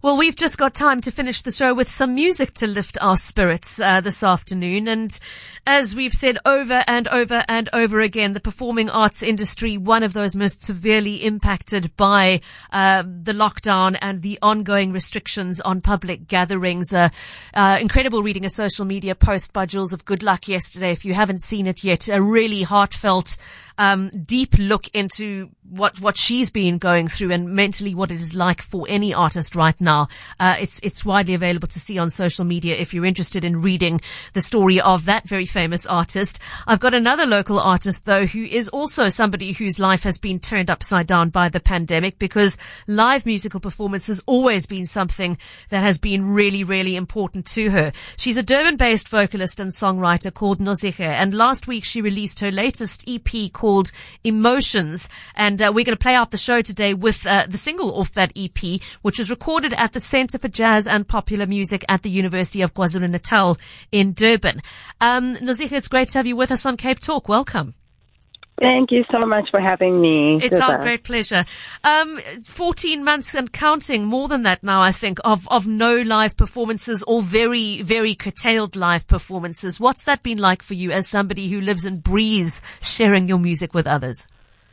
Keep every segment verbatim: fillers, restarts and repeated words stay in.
Well, we've just got time to finish the show with some music to lift our spirits uh, this afternoon. And as we've said over and over and over again, the performing arts industry, one of those most severely impacted by uh, the lockdown and the ongoing restrictions on public gatherings. Uh, uh, incredible reading a social media post by Jules of Goodluck yesterday. If you haven't seen it yet, a really heartfelt, um, deep look into what what she's been going through and mentally what it is like for any artist right now. Uh, it's it's widely available to see on social media if you're interested in reading the story of that very famous artist. I've got another local artist, though, who is also somebody whose life has been turned upside down by the pandemic, because live musical performance has always been something that has been really, really important to her. She's a Durban-based vocalist and songwriter called Nosihe, and last week she released her latest E P called Emotions, and uh, we're going to play out the show today with uh, the single off that E P, which was recorded at the Centre for Jazz and Popular Music at the University of KwaZulu-Natal in Durban. Um, Nosihe, it's great to have you with us on Cape Talk. Welcome. Thank you so much for having me. It's Super. Our great pleasure. Um, fourteen months and counting, more than that now, I think, of, of no live performances or very, very curtailed live performances. What's that been like for you as somebody who lives and breathes sharing your music with others?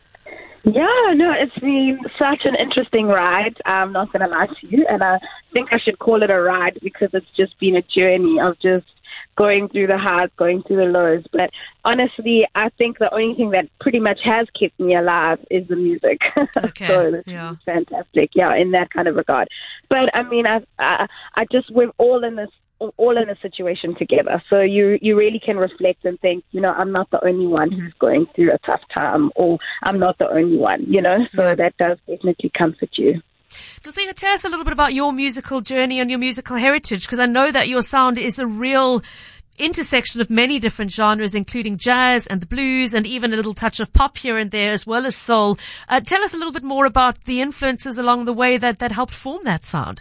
Yeah, no, it's been such an interesting ride. I'm not going to lie to you. And I think I should call it a ride because it's just been a journey of just going through the highs, going through the lows. But honestly, I think the only thing that pretty much has kept me alive is the music. Okay. So it's yeah. fantastic. Yeah, in that kind of regard. But I mean, I, I, I just, we're all in this, all in a situation together. So you, you really can reflect and think, you know, I'm not the only one who's going through a tough time, or I'm not the only one, you know, so yeah. that does definitely comfort you. Nosihe, tell us a little bit about your musical journey and your musical heritage, because I know that your sound is a real intersection of many different genres, including jazz and the blues and even a little touch of pop here and there, as well as soul. Uh, tell us a little bit more about the influences along the way that, that helped form that sound.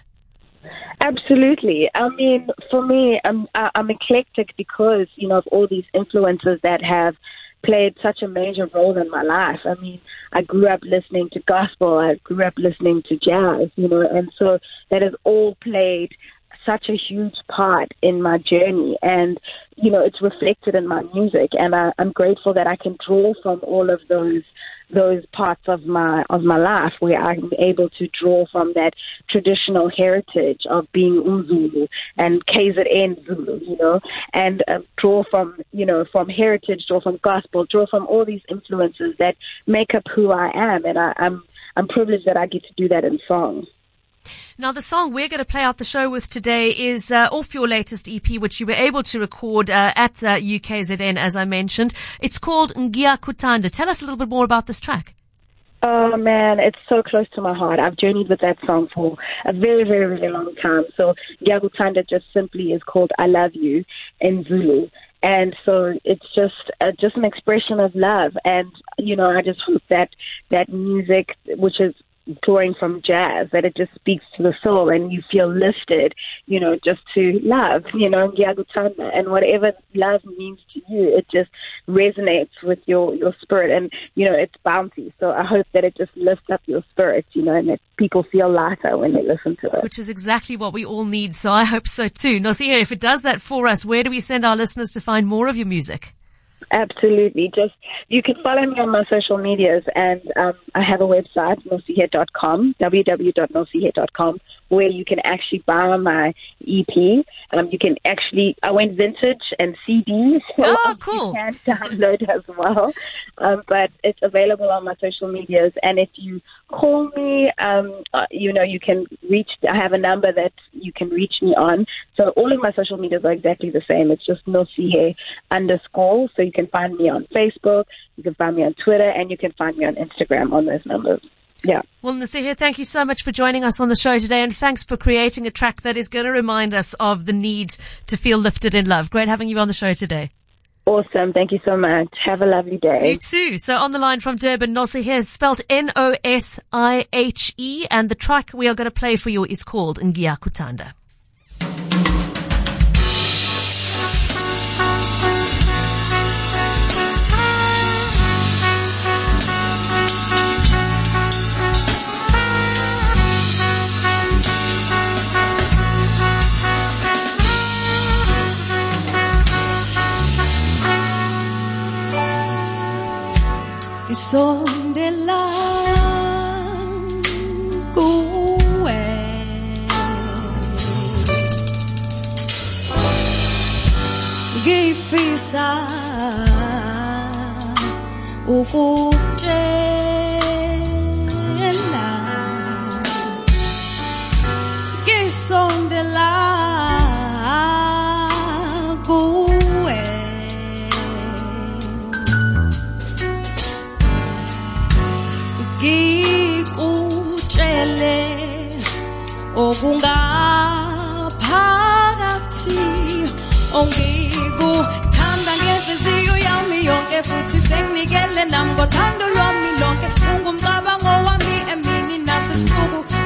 Absolutely. I mean, for me, I'm, I'm eclectic because, you know, of all these influences that have played such a major role in my life. I mean, I grew up listening to gospel. I grew up listening to jazz, you know, and so that has all played such a huge part in my journey, and you know, it's reflected in my music, and I, I'm grateful that I can draw from all of those those parts of my of my life, where I'm able to draw from that traditional heritage of being Zulu and K Z N Zulu, you know, and uh, draw from, you know, from heritage, draw from gospel, draw from all these influences that make up who I am, and I, I'm I'm privileged that I get to do that in song. Now, the song we're going to play out the show with today is uh, off your latest E P, which you were able to record uh, at uh, U K Z N, as I mentioned. It's called Ngiyakuthanda. Tell us a little bit more about this track. Oh, man, it's so close to my heart. I've journeyed with that song for a very, very, very long time. So Ngiyakuthanda just simply is called I Love You in Zulu. And so it's just uh, just an expression of love. And, you know, I just hope that that music, which is drawing from jazz, that it just speaks to the soul and you feel lifted, you know, just to love, you know, Ngiyakuthanda, and whatever love means to you, it just resonates with your, your spirit, and, you know, it's bouncy. So I hope that it just lifts up your spirit, you know, and that people feel lighter when they listen to it. Which is exactly what we all need, so I hope so too. Nosihe, if it does that for us, where do we send our listeners to find more of your music? Absolutely. Just, you can follow me on my social medias, and um, I have a website, nosihe dot com, w w w dot nosihe dot com, where you can actually buy my E P. Um, you can actually, I went vintage and C Ds. So oh, cool. You can download as well. Um, but it's available on my social medias. And if you call me, um, uh, you know, you can reach, I have a number that you can reach me on. So all of my social medias are exactly the same. It's just Nosihe underscore. So you can find me on Facebook, you can find me on Twitter, and you can find me on Instagram on those numbers. Yeah. Well, Nosihe, thank you so much for joining us on the show today, and thanks for creating a track that is going to remind us of the need to feel lifted in love. Great having you on the show today. Awesome. Thank you so much. Have a lovely day. You too. So on the line from Durban, Nosihe, spelled N O S I H E, and the track we are going to play for you is called Ngiyakuthanda. ngifisa ukutshela ngisondela kuwe ngikutshele okungaphakathi ongikuthanda ngenhliziyo yami yonke futhi senginikele nami ngothando lwami lonke ungumcabango wami emini nasebusuku